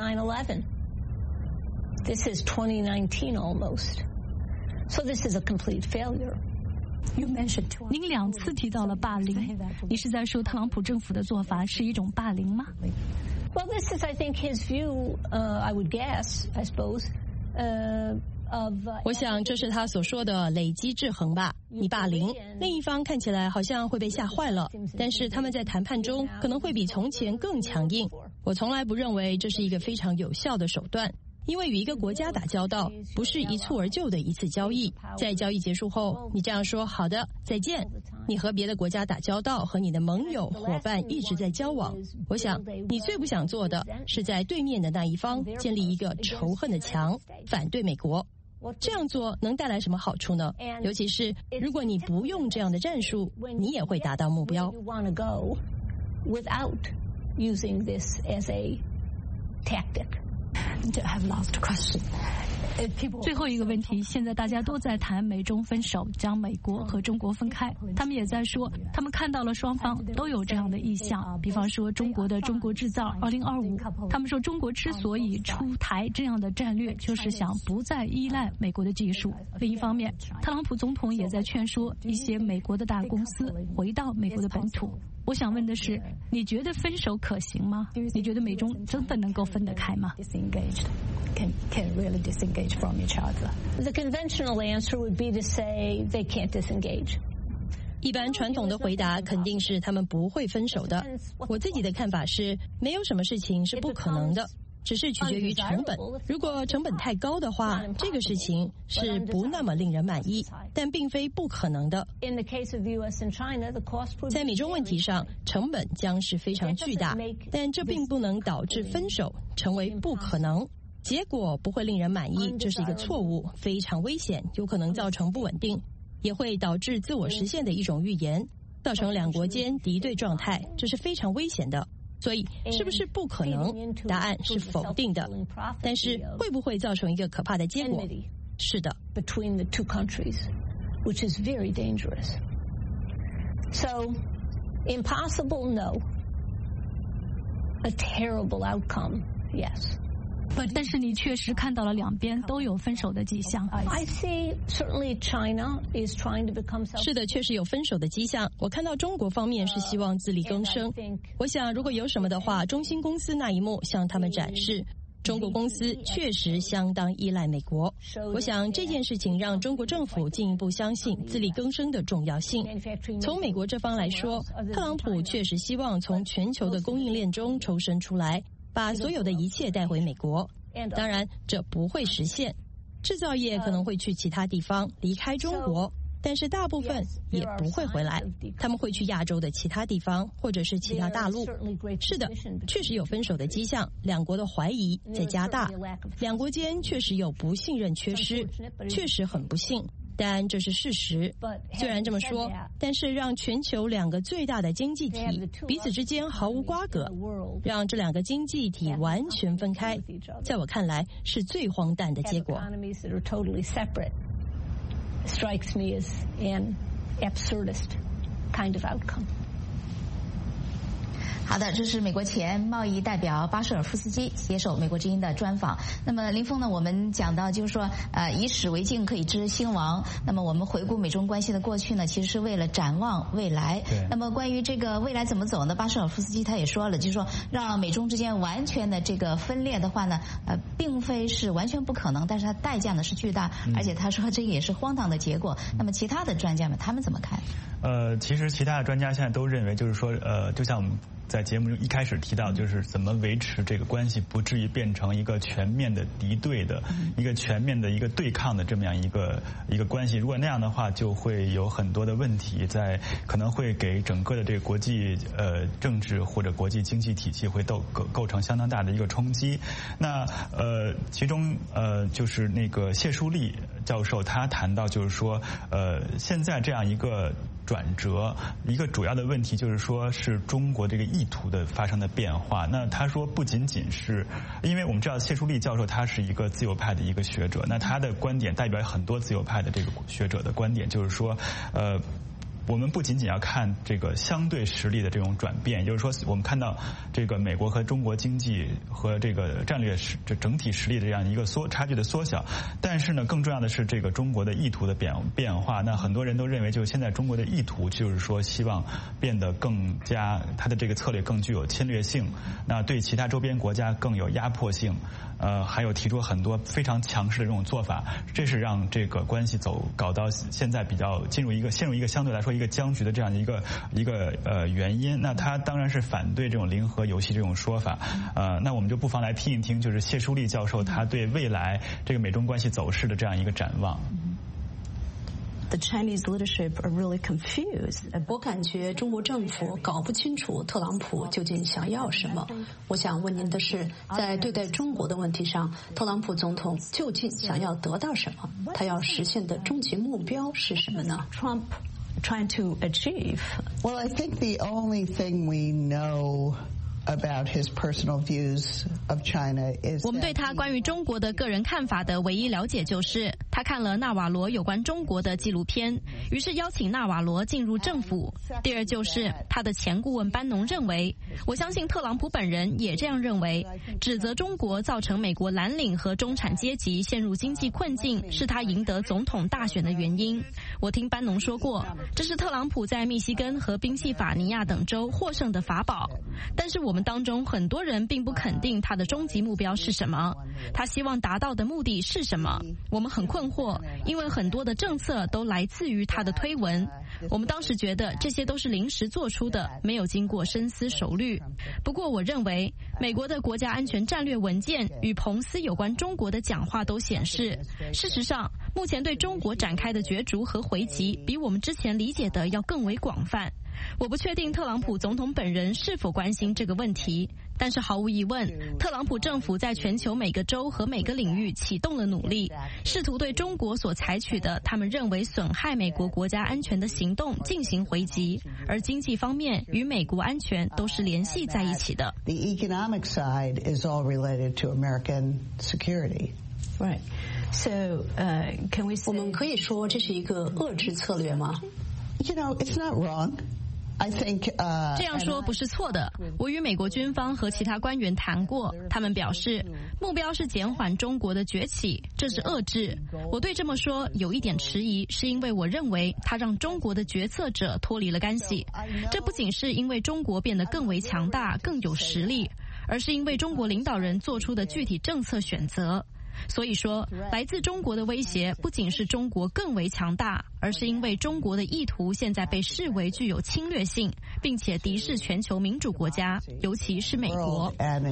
This is twenty nineteen almost, so this is a complete failure. 您两次提到了霸凌，你是在说特朗普政府的做法是一种霸凌吗？ Well, this is, I think, his view. Uh, I would guess, I suppose. Uh, of, uh, 我想这是他所说的累积制衡吧。你霸凌，另一方看起来好像会被吓坏了，但是他们在谈判中可能会比从前更强硬。我从来不认为这是一个非常有效的手段。因为与一个国家打交道不是一蹴而就的一次交易，在交易结束后，你这样说好的再见，你和别的国家打交道，和你的盟友伙伴一直在交往。我想你最不想做的是在对面的那一方建立一个仇恨的墙，反对美国。这样做能带来什么好处呢？尤其是如果你不用这样的战术，你也会达到目标。 Without using this as a tactic. I have lost a question. 最后一个问题，现在大家都在谈美中分手，将美国和中国分开。他们也在说，他们看到了双方都有这样的意向，比方说中国的中国制造二零二五，他们说中国之所以出台这样的战略，就是想不再依赖美国的技术。另一方面，特朗普总统也在劝说一些美国的大公司回到美国的本土。我想问的是，你觉得分手可行吗？你觉得美中真的能够分得开吗？ Can, can really disengage from each other. The conventional answer would be to say they can't disengage. 一般传统的回答肯定是他们不会分手的。我自己的看法是，没有什么事情是不可能的，只是取决于成本。如果成本太高的话，这个事情是不那么令人满意，但并非不可能的。在美中问题上，成本将是非常巨大，但这并不能导致分手成为不可能。结果不会令人满意，这是一个错误，非常危险，有可能造成不稳定，也会导致自我实现的一种预言，造成两国间敌对状态，这是非常危险的。所以，是不是不可能？答案是否定的。但是，会不会造成一个可怕的结果？是的。 Between the two countries, which is very dangerous. So, impossible, no. A terrible outcome, yes. 但是你确实看到了两边都有分手的迹象。 I see certainly China is trying to become. 是的，确实有分手的迹象。我看到中国方面是希望自力更生。我想，如果有什么的话，中兴公司那一幕向他们展示，中国公司确实相当依赖美国。我想这件事情让中国政府进一步相信自力更生的重要性。从美国这方来说，特朗普确实希望从全球的供应链中抽身出来。把所有的一切带回美国，当然这不会实现。制造业可能会去其他地方，离开中国，但是大部分也不会回来，他们会去亚洲的其他地方，或者是其他大陆。是的，确实有分手的迹象，两国的怀疑在加大，两国间确实有不信任缺失，确实很不幸。但这是事实。虽然这么说，但是让全球两个最大的经济体彼此之间毫无瓜葛，让这两个经济体完全分开，在我看来是最荒诞的结果。 Strikes me as an absurdist kind of outcome. 好的，这是美国前贸易代表巴舍尔夫斯基接受美国之音的专访。那么林峰呢，我们讲到就是说，呃，以史为镜可以知兴亡。那么我们回顾美中关系的过去呢，其实是为了展望未来。那么关于这个未来怎么走呢？巴舍尔夫斯基他也说了，就是说让美中之间完全的这个分裂的话呢，呃，并非是完全不可能，但是它代价呢是巨大，而且他说这也是荒唐的结果。那么其他的专家们他们怎么看？ 呃，其实其他的专家现在都认为，就是说，呃，就像我们在节目中一开始提到，就是怎么维持这个关系不至于变成一个全面的敌对的、一个全面的一个对抗的这么样一个一个关系。如果那样的话，就会有很多的问题在，可能会给整个的这个国际呃政治或者国际经济体系会构构构成相当大的一个冲击。那呃，其中呃就是那个谢淑丽教授他谈到，就是说呃现在这样一个转折，一个主要的问题就是说是中国这个意图的发生的变化。那他说不仅仅是，因为我们知道谢淑丽教授他是一个自由派的一个学者，那他的观点代表很多自由派的这个学者的观点，就是说呃我们不仅仅要看这个相对实力的这种转变，也就是说我们看到这个美国和中国经济和这个战略实这整体实力的这样一个缩差距的缩小，但是呢更重要的是这个中国的意图的变变化。那很多人都认为，就是现在中国的意图就是说希望变得更加，它的这个策略更具有侵略性，那对其他周边国家更有压迫性，呃还有提出很多非常强势的这种做法，这是让这个关系走搞到现在比较进入一个陷入一个相对来说一个僵局的这样的一个一个呃原因。那他当然是反对这种零和游戏这种说法。呃，那我们就不妨来听一听，就是谢淑丽教授他对未来这个美中关系走势的这样一个展望。 The Chinese leadership are really confused. 我感觉中国政府搞不清楚特朗普究竟想要什么。我想问您的是，在对待中国的问题上，特朗普总统究竟想要得到什么？他要实现的终极目标是什么呢？ Trump trying to achieve? Well, I think the only thing we know about his personal views of China is 我们对他关于中国的个人看法的唯一了解就是他看了纳瓦罗有关中国的纪录片，于是邀请纳瓦罗进入政府。第二就是他的前顾问班农认为，我相信特朗普本人也这样认为，指责中国造成美国蓝领和中产阶级陷入经济困境是他赢得总统大选的原因。我听班农说过，这是特朗普在密西根和宾夕法尼亚等州获胜的法宝。但是我们当中很多人并不肯定他的终极目标是什么，他希望达到的目的是什么。我们很困惑，因为很多的政策都来自于他的推文。我们当时觉得这些都是临时做出的，没有经过深思熟虑。不过我认为美国的国家安全战略文件与彭斯有关中国的讲话都显示，事实上目前对中国展开的角逐和回击比我们之前理解的要更为广泛。我不确定特朗普总统本人是否关心这个问题，但是毫无疑问，特朗普政府在全球每个州和每个领域启动了努力，试图对中国所采取的他们认为损害美国国家安全的行动进行回击，而经济方面与美国安全都是联系在一起的。 The economic side is all related to American security. Right. So, uh, can we say... 我们可以说这是一个遏制策略吗？ You know, it's not wrong. I think, uh, 这样说不是错的。我与美国军方和其他官员谈过，他们表示目标是减缓中国的崛起，这是遏制。我对这么说有一点迟疑，是因为我认为它让中国的决策者脱离了干系。这不仅是因为中国变得更为强大、更有实力，而是因为中国领导人做出的具体政策选择。所以说，来自中国的威胁不仅是中国更为强大，而是因为中国的意图现在被视为具有侵略性，并且敌视全球民主国家，尤其是美国。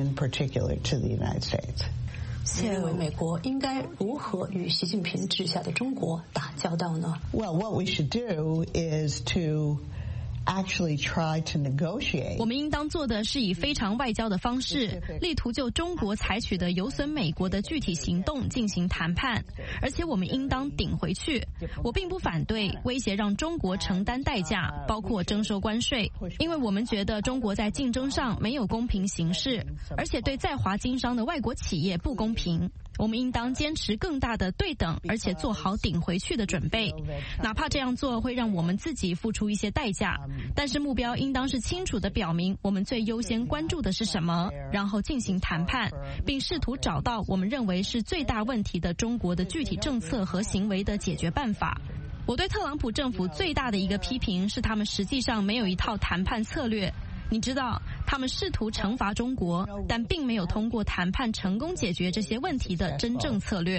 你认为美国应该如何与习近平治下的中国打交道呢？ Well, what we should do is to actually try to negotiate. 我们应当做的是以非常外交的方式，力图就中国采取的有损美国的具体行动进行谈判，而且我们应当顶回去。我并不反对威胁让中国承担代价，包括征收关税，因为我们觉得中国在竞争上没有公平行事，而且对在华经商的外国企业不公平。我们应当坚持更大的对等，而且做好顶回去的准备，哪怕这样做会让我们自己付出一些代价。 但是目标应当是清楚地表明我们最优先关注的是什么，然后进行谈判，并试图找到我们认为是最大问题的中国的具体政策和行为的解决办法。我对特朗普政府最大的一个批评是他们实际上没有一套谈判策略。你知道，他们试图惩罚中国，但并没有通过谈判成功解决这些问题的真正策略。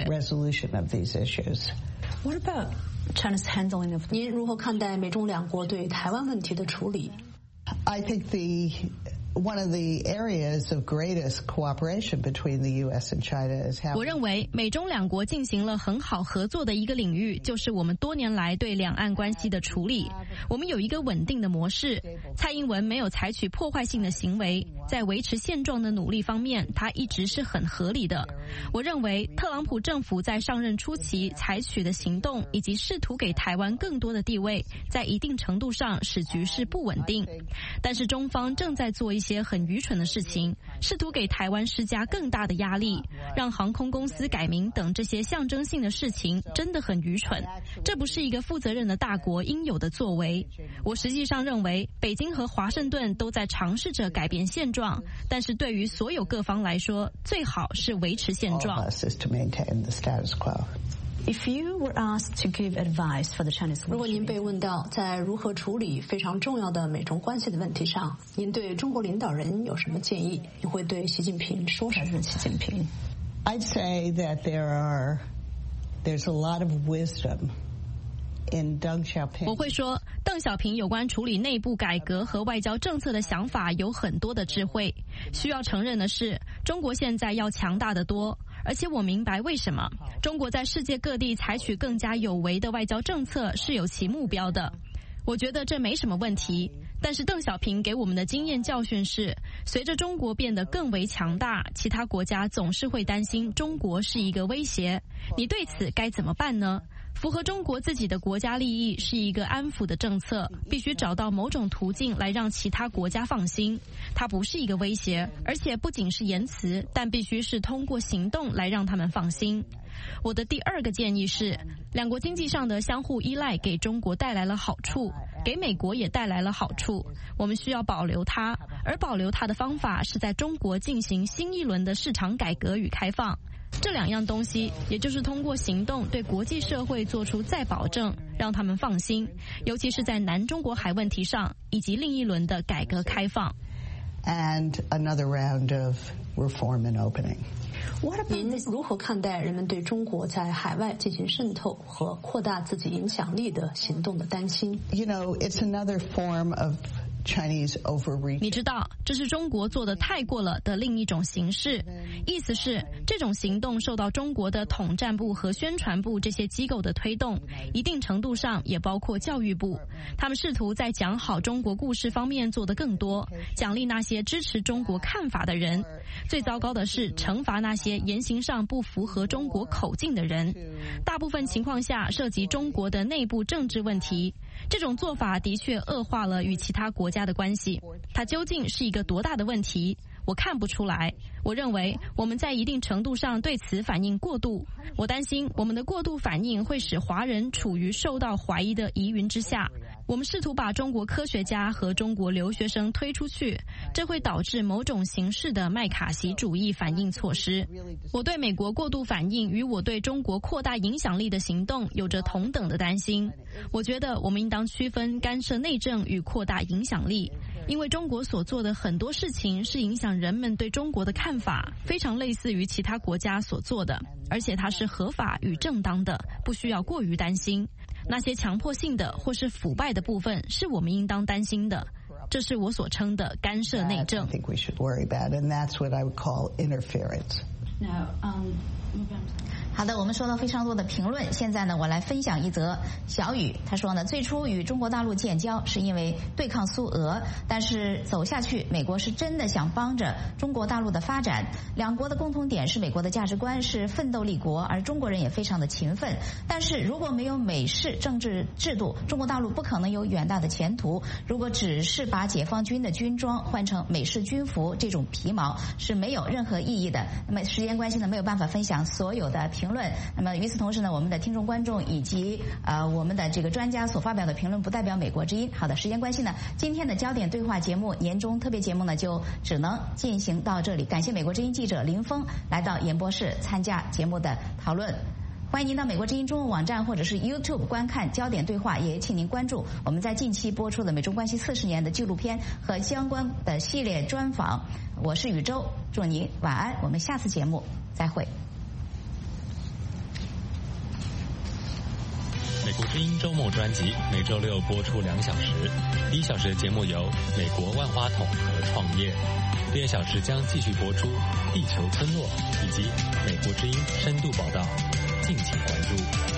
What about China's handling of? 您如何看待美中两国对台湾问题的处理？ I think the one of the areas of greatest cooperation between the U S and China is how 我认为美中两国进行了很好合作的一个领域，就是我们多年来对两岸关系的处理。我们有一个稳定的模式，蔡英文没有采取破坏性的行为，在维持现状的努力方面，他一直是很合理的。我认为特朗普政府在上任初期采取的行动，以及试图给台湾更多的地位，在一定程度上使局势不稳定。但是中方正在做一些很愚蠢的事情，试图给台湾施加更大的压力，让航空公司改名等这些象征性的事情真的很愚蠢。这不是一个负责任的大国应有的作为。我实际上认为北京和华盛顿都在尝试着改变现状，但是对于所有各方来说，最好是维持现状。 If you were asked to give advice for the Chinese, 如果您被问到在如何处理非常重要的美中关系的问题上，您对中国领导人有什么建议？你会对习近平说什么？习近平 I'd say that there are there's a lot of wisdom in Deng Xiaoping. 我会说，邓小平有关处理内部改革和外交政策的想法有很多的智慧。需要承认的是，中国现在要强大得多。而且我明白为什么中国在世界各地采取更加有为的外交政策是有其目标的。我觉得这没什么问题，但是邓小平给我们的经验教训是，随着中国变得更为强大，其他国家总是会担心中国是一个威胁。你对此该怎么办呢？符合中国自己的国家利益是一个安抚的政策，必须找到某种途径来让其他国家放心。它不是一个威胁，而且不仅是言辞，但必须是通过行动来让他们放心。我的第二个建议是，两国经济上的相互依赖给中国带来了好处，给美国也带来了好处，我们需要保留它，而保留它的方法是在中国进行新一轮的市场改革与开放。这两样东西，也就是通过行动对国际社会做出再保证，让他们放心，尤其是在南中国海问题上，以及另一轮的改革开放。 And another round of reform and opening. 您如何看待人们对中国在海外进行渗透和扩大自己影响力的行动的担心？ You know, it's another form of Chinese overreach. 你知道，这是中国做得太过了的另一种形式。意思是，这种行动受到中国的统战部和宣传部这些机构的推动，一定程度上也包括教育部。他们试图在讲好中国故事方面做得更多，奖励那些支持中国看法的人。最糟糕的是，惩罚那些言行上不符合中国口径的人。大部分情况下涉及中国的内部政治问题。这种做法的确恶化了与其他国家的关系。它究竟是一个多大的问题？我看不出来。我认为我们在一定程度上对此反应过度。我担心我们的过度反应会使华人处于受到怀疑的疑云之下。我们试图把中国科学家和中国留学生推出去，这会导致某种形式的麦卡锡主义反应措施。我对美国过度反应与我对中国扩大影响力的行动有着同等的担心。我觉得我们应当区分干涉内政与扩大影响力，因为中国所做的很多事情是影响人们对中国的看法，非常类似于其他国家所做的，而且它是合法与正当的，不需要过于担心。那些强迫性的或是腐败的部分是我们应当担心的，这是我所称的干涉内政。 I think we should worry about, and that's what I would call interference. Now, um, 好的，我们收到非常多的评论。现在呢，我来分享一则。小雨他说呢，最初与中国大陆建交是因为对抗苏俄，但是走下去，美国是真的想帮着中国大陆的发展。两国的共同点是美国的价值观是奋斗立国，而中国人也非常的勤奋。但是如果没有美式政治制度，中国大陆不可能有远大的前途。如果只是把解放军的军装换成美式军服，这种皮毛是没有任何意义的。那么时间关系呢，没有办法分享所有的评评论。那么与此同时呢，我们的听众观众以及呃我们的这个专家所发表的评论不代表美国之音。好的，时间关系呢，今天的焦点对话节目年终特别节目呢就只能进行到这里。感谢美国之音记者林峰来到演播室参加节目的讨论。欢迎您到美国之音中文网站或者是 YouTube 观看焦点对话，也请您关注我们在近期播出的美中关系四十年的纪录片和相关的系列专访。我是宇宙，祝您晚安，我们下次节目再会。 美国之音周末专辑每周六播出两小时，第一小时的节目由美国万花筒和创业，第二小时将继续播出地球村落以及美国之音深度报道，敬请关注。